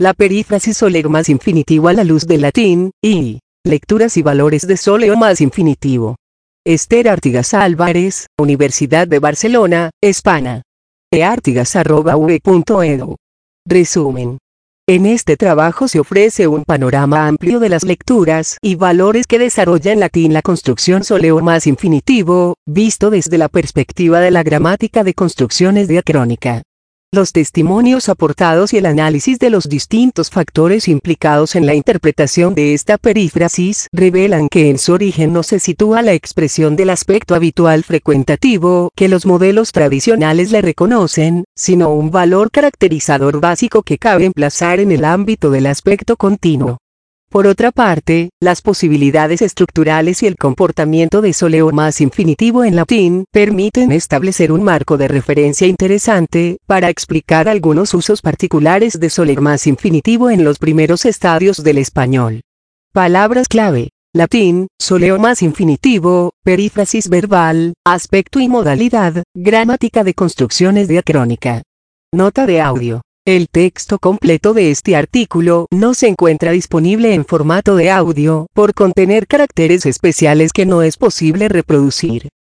La perífrasis soleo más infinitivo a la luz del latín, y lecturas y valores de soleo más infinitivo. Esther Artigas Álvarez, Universidad de Barcelona, España. eartigas@v.edu. Resumen. En este trabajo se ofrece un panorama amplio de las lecturas y valores que desarrolla en latín la construcción soleo más infinitivo, visto desde la perspectiva de la gramática de construcciones diacrónica. Los testimonios aportados y el análisis de los distintos factores implicados en la interpretación de esta perífrasis revelan que en su origen no se sitúa la expresión del aspecto habitual frecuentativo que los modelos tradicionales le reconocen, sino un valor caracterizador básico que cabe emplazar en el ámbito del aspecto continuo. Por otra parte, las posibilidades estructurales y el comportamiento de soleo más infinitivo en latín permiten establecer un marco de referencia interesante para explicar algunos usos particulares de soleo más infinitivo en los primeros estadios del español. Palabras clave: latín, soleo más infinitivo, perífrasis verbal, aspecto y modalidad, gramática de construcciones diacrónica. Nota de audio. El texto completo de este artículo no se encuentra disponible en formato de audio por contener caracteres especiales que no es posible reproducir.